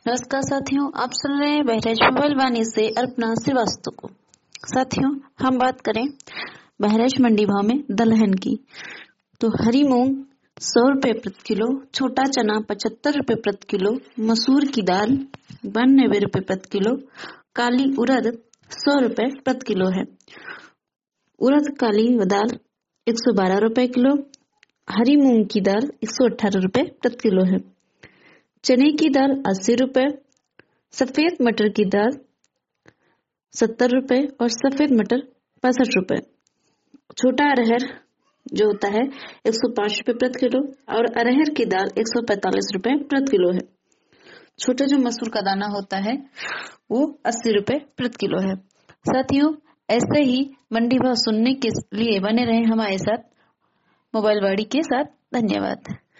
नमस्कार साथियों, आप सुन रहे हैं बहराइच मोबाइल वाणी से अर्पणा श्रीवास्तव को। साथियों, हम बात करें बहराइच मंडी भाव में दलहन की, तो हरी मूंग 100 रुपए प्रति किलो, छोटा चना 75 रुपए प्रति किलो, मसूर की दाल 92 रुपए प्रति किलो, काली उड़द 100 रुपए प्रति किलो है। उड़द काली दाल 112 रुपए किलो, हरी मूंग की दाल 118 रुपए प्रति किलो है। चने की दाल 80 रुपए, सफेद मटर की दाल 70 रुपए और सफेद मटर 65 रुपए। छोटा अरहर जो होता है 105 रुपए प्रति किलो और अरहर की दाल 145 रुपए प्रति किलो है। छोटा जो मसूर का दाना होता है वो 80 रुपए प्रति किलो है। साथियों, ऐसे ही मंडी भाव सुनने के लिए बने रहे हमारे साथ मोबाइल वाड़ी के साथ। धन्यवाद।